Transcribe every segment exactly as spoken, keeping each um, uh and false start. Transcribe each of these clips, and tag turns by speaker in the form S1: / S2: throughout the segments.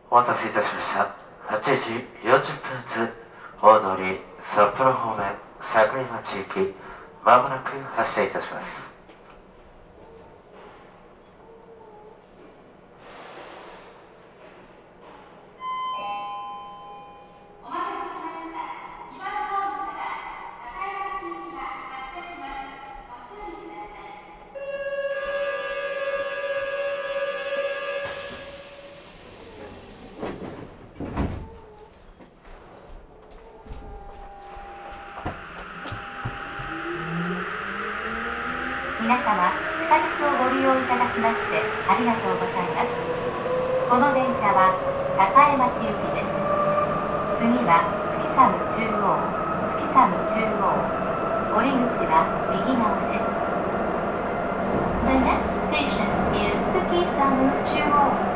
S1: お待たせいたしました。はちじよんじゅっぷん発大通り札幌方面境町行き、まもなく発車いたします。
S2: 皆様、地下鉄をご利用いただきましてありがとうございます。この電車は栄町行きです。次は月寒中央、月寒中央。降り口は右側です。The next station is 月寒中央。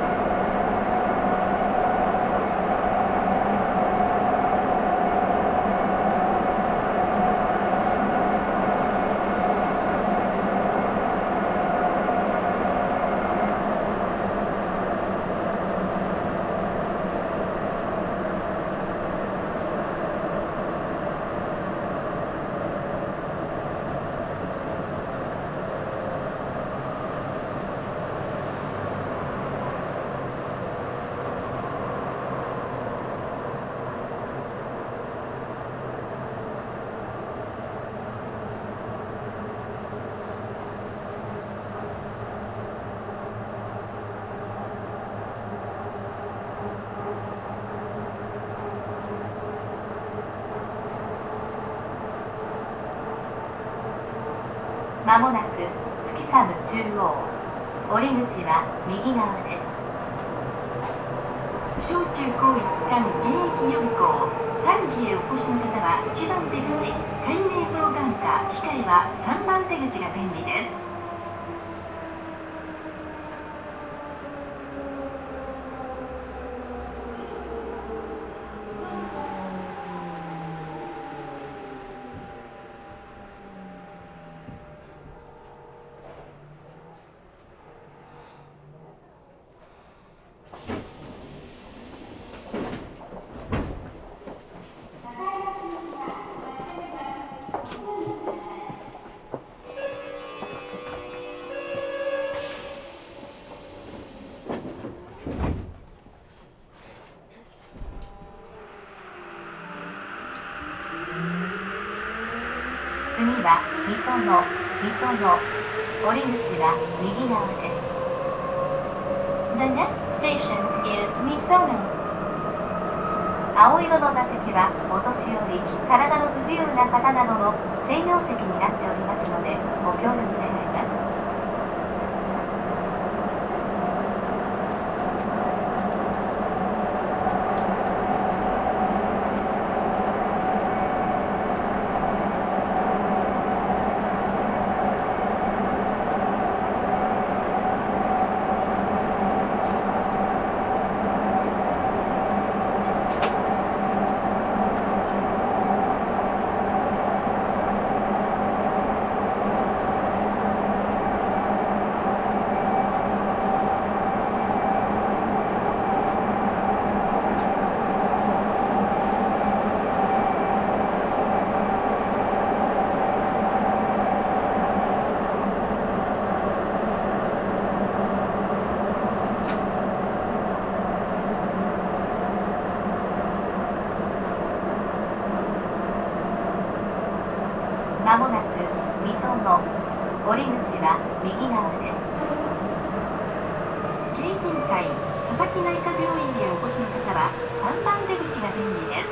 S2: まもなく月寒中央。降り口は右側です。小中高一貫現役予備校、丹治へお越しの方はいちばん出口、海明道眼科歯科へはさんばん出口が便利です。次はみその、みその。降り口は右側です。The next station is みその。青色の座席はお年寄り、体の不自由な方などの専用席になっておりますのでご協力願います。まもなくみその。降り口は右側です。京神会佐々木内科病院へお越しの方はさんばん出口が便利です。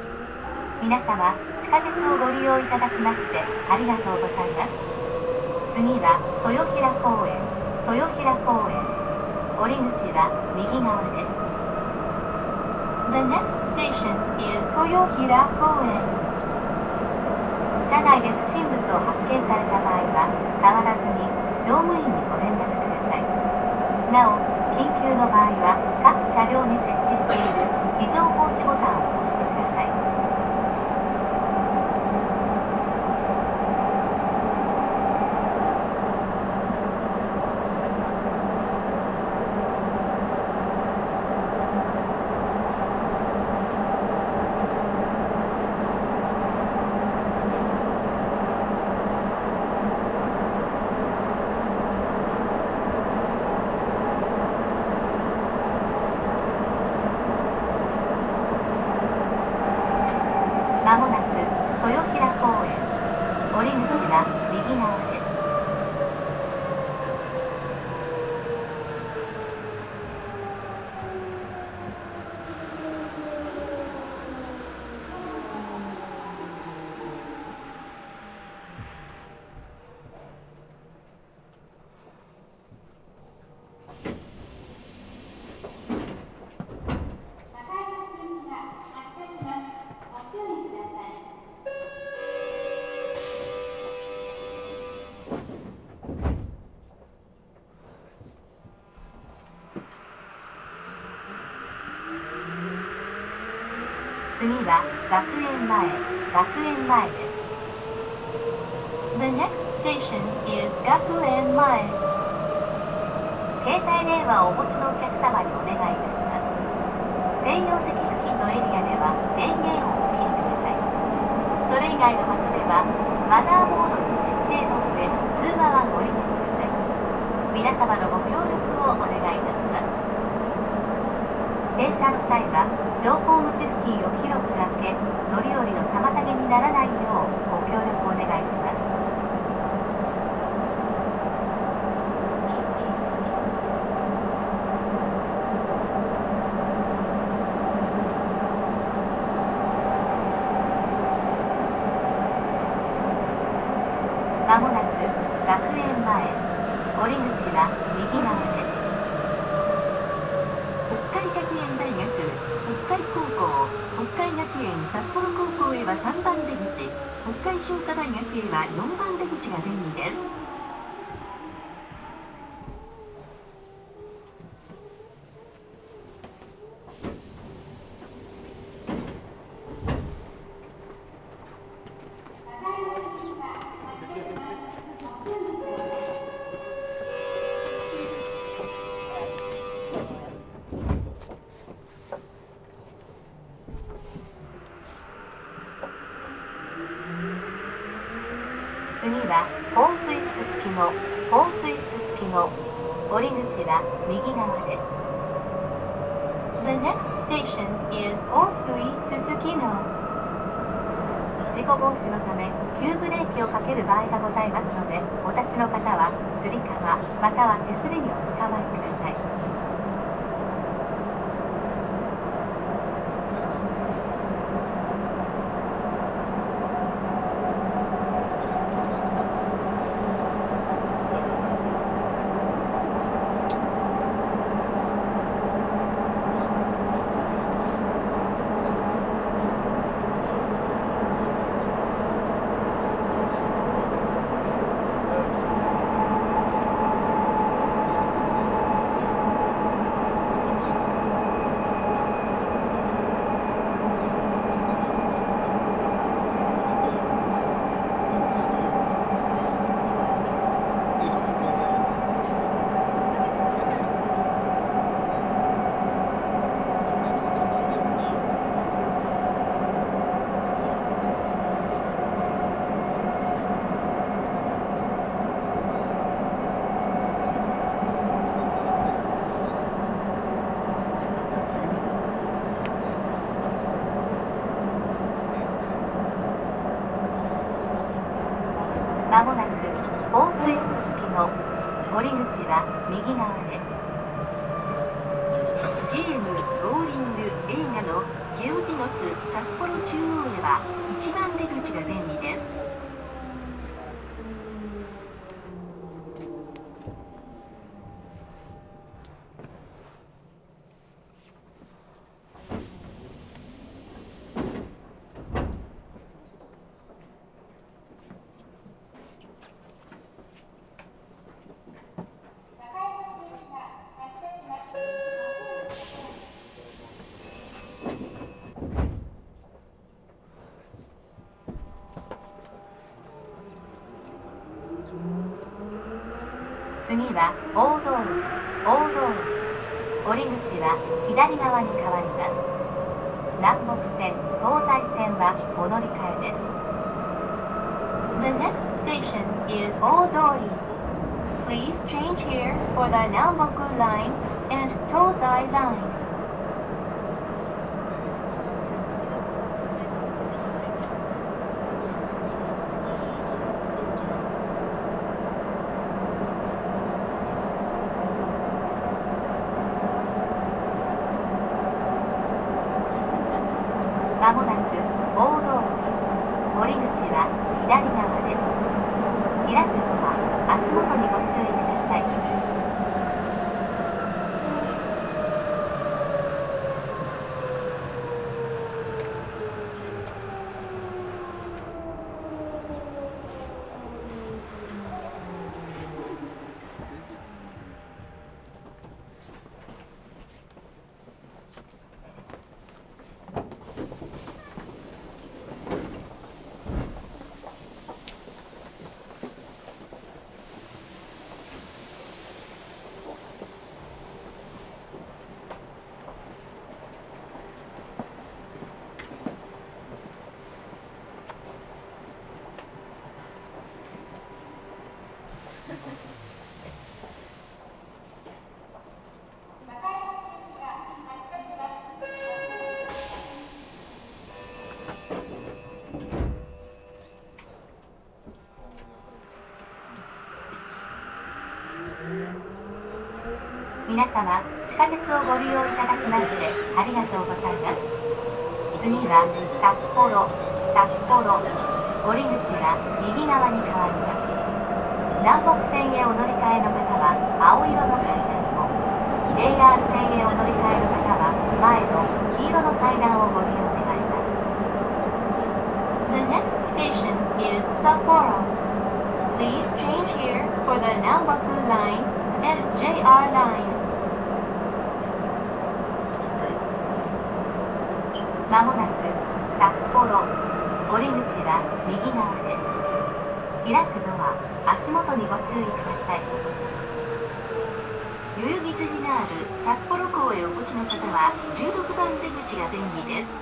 S2: 皆様、地下鉄をご利用いただきましてありがとうございます。 次は豊平公園、豊平公園。降り口は右側です。The next station is 豊平公園。車内で不審物を発見された場合は、触らずに乗務員にご連絡ください。なお、緊急の場合は各車両に設置している非常放置ボタンを押してください。まもなく豊平公園。降り口は右側です。次は学園前、学園前です。The next station is 学園前。携帯電話をお持ちのお客様にお願いいたします。専用席付近のエリアでは電源をお切りください。それ以外の場所ではマナーモードに設定の上、通話はご遠慮ください。皆様のご協力をお願いいたします。停車の際は乗降口付近を広く開け、乗り降りの妨げにならないようご協力お願いします。まもなく学園前。降り口は右側です。北海学園大学、北海高校、北海学園札幌高校へはさんばん出口、北海商科大学へはよんばん出口が便利です。次は放水すすきの、放水すすきの。降り口は右側です。The next station is 放水すすきの。事故防止のため急ブレーキをかける場合がございますので、お立ちの方はつり革または手すりにおつかまりください。まもなく放水すすきの。降り口は右側です。ゲーム、ボーリング、映画のゲオディノス札幌中央へはいちばん出口が便利です。 次は大通り、大通り。降り口は左側に変わります。南北線、東西線はお乗り換えです。
S3: The next station is Odori. Please change here for the Namboku line and Tozai line.
S2: まもなく大通り、降り口は左側です。開くドア、足元にご注意ください。皆様、地下鉄をご利用いただきましてありがとうございます。次は札幌、札幌。降り口は右側に変わります。南北線へお乗り換えの方は青色の階段を、ジェイアール 線へお乗り換えの方は前の黄色の階段をご利用願います。
S3: The next station is Sapporo. Please change here for the Namboku line and J R line.
S2: まもなく札幌、降り口は右側です。開くドア、足元にご注意ください。
S3: 代々木ゼミナール札幌港へお越しの方はじゅうろくばん出口が便利です。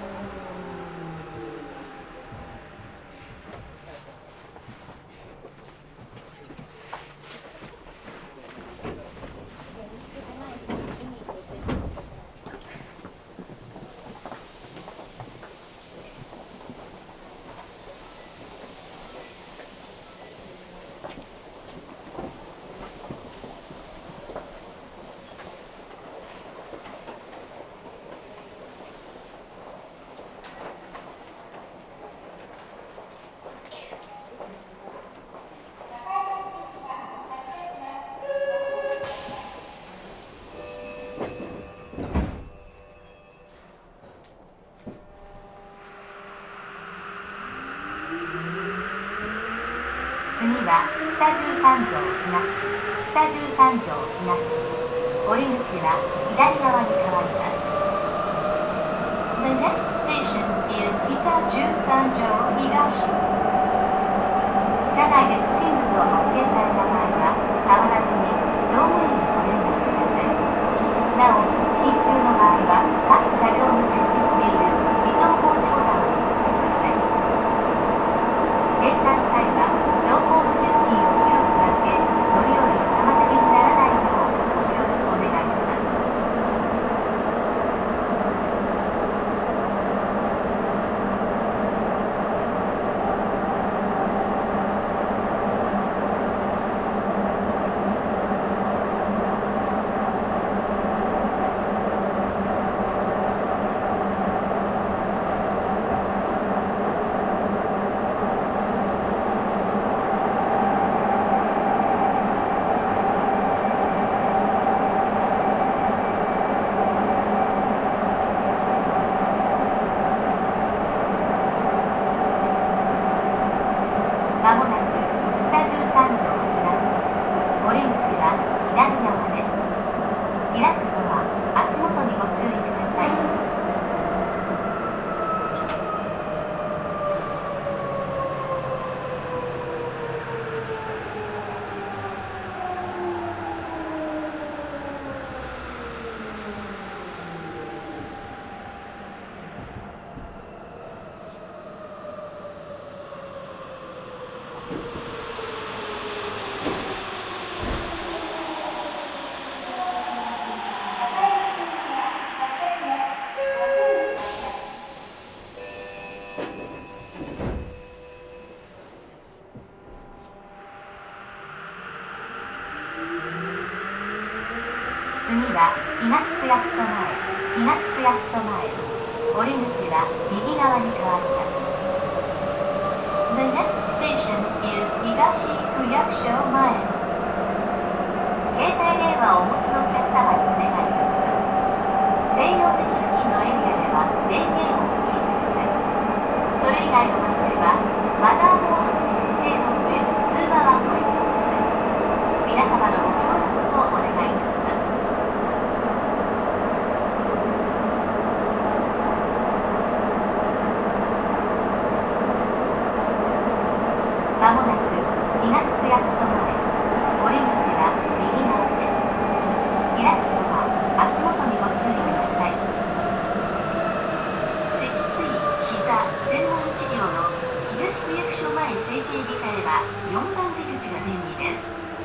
S2: 次は北十三条東、北十三条東。降り口は左側に変わります。
S3: The next station is Kita Jusanjo Higashi.
S2: 車内で不審物を発見された場合は触らずに乗務員にご連絡ください。なお、緊急の場合は各車両に設置している非常報知ボタンを押してください。停車の際は乗降の重機を広く開け、乗り降りの妨げにならないようご協力お願いします。まもなく北十三条東、降り口は左側です。開くドア、足元にご注意ください。 次は東区役所前、東区役所前。降り口は右側に変わります。
S3: The next station is Higashi Kuyakusho Mae.
S2: 携帯電話をお持ちのお客様にお願いいたします。専用席付近のエリアでは電源をお切りください。それ以外の場所ではマナーモードの設定の上、通話はご遠慮ください。皆様のご協力をお願いいたします。まもなく東区役所前、降り口は右側です。開くのは足元にご注意ください。脊椎膝専門治療の東区役所前整形外科へはよんばん出口が便利です。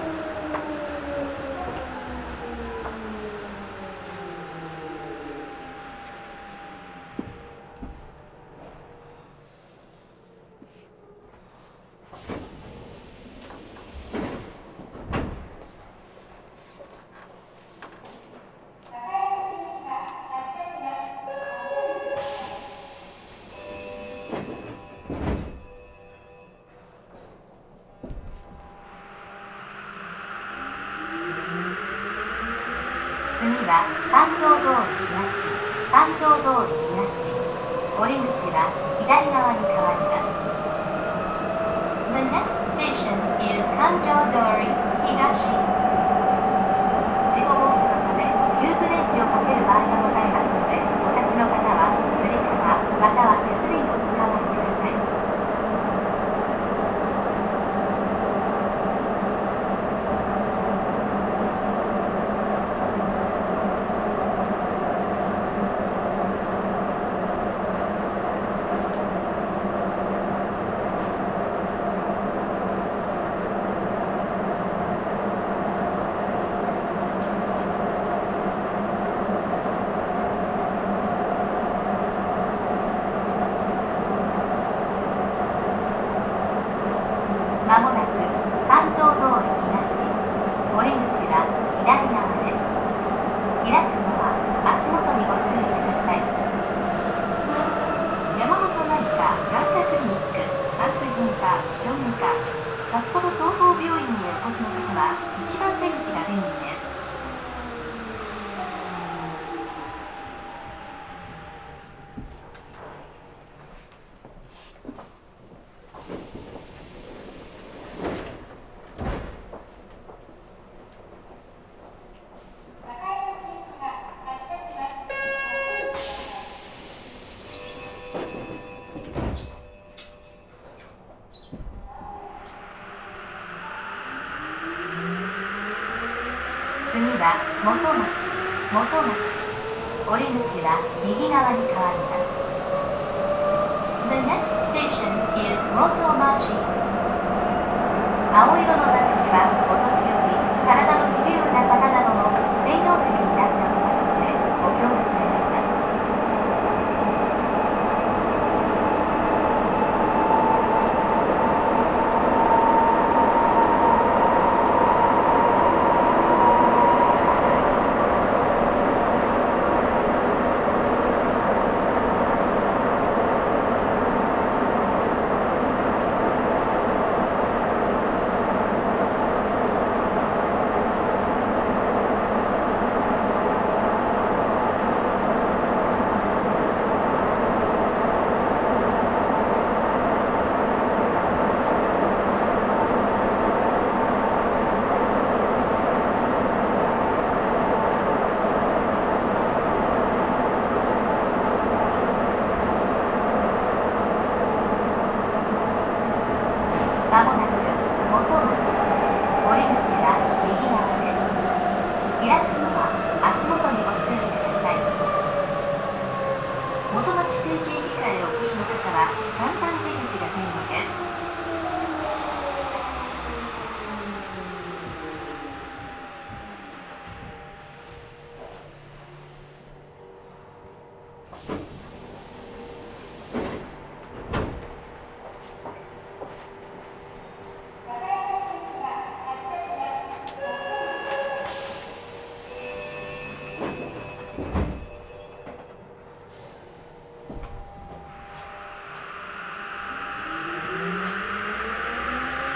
S2: 次は環状道路東、環状道路東。降り口は左側に変わります。
S3: The next station is Kanjo-dori Higashi.
S2: 事故防止のため急ブレーキをかける場合がございますので、お立ちの方はつり革または手すりにおつかまりください。まもなく環状道路東、降り口は左側です。開くのは足元にご注意ください。山本内科眼科クリニック、産婦人科、小児科、札幌東邦病院にお越しの方はいちばん出口が便利です。次は元町、元町。降り口は右側に変わります。
S3: The next station is Motomachi.
S2: 青色の座席はお年寄り、体の不自由な方などの専用席になっておりますので、ご協力願います。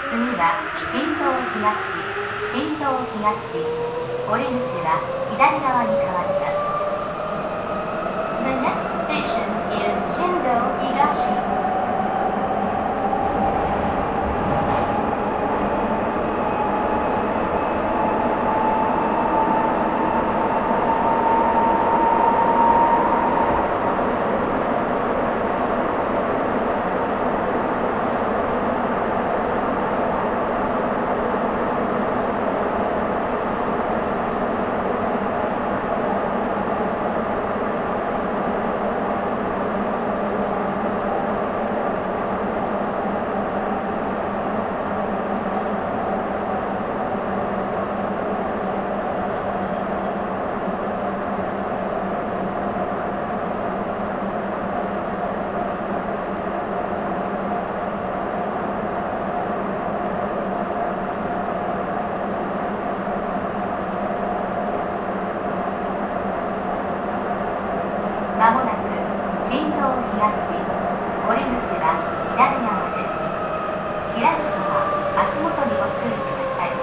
S2: 次は新道東、新道東、降り口は左側に変わります。
S3: The next station is Shindo Higashi.
S2: まもなく新道東、降り口は左側です。開くのは足元にご注意ください。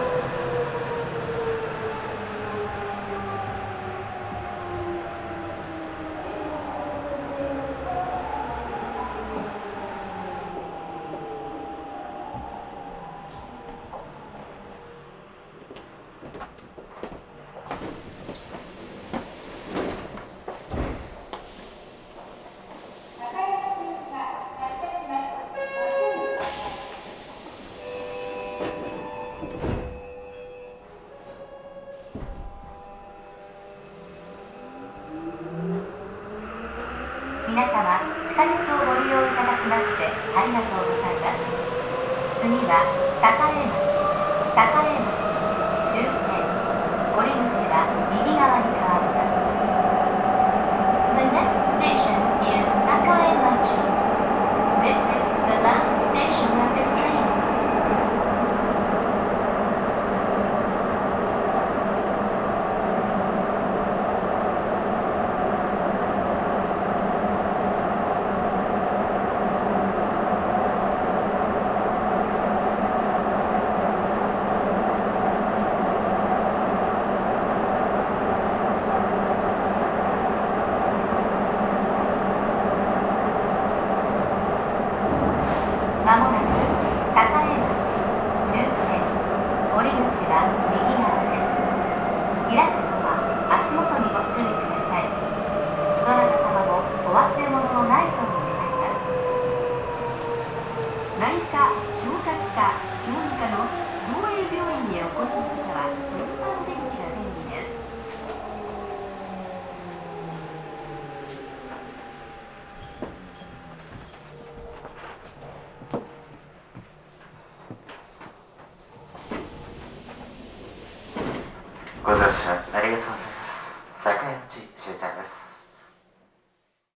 S2: 皆様、地下鉄をご利用いただきましてありがとうございます。次は栄町、栄町、終点、降り口は右側に変わります。
S3: The next station is Sakaemachi. This is the last station of this train.
S2: まもなく栄町、終点、降り口は右側です。開くのは足元にご注意ください。どなた様もお忘れ物のないように願います。内科、消化器科、小児科の東映病院へお越しの方はよんばん出口が便利です。
S1: ご乗車ありがとうございます。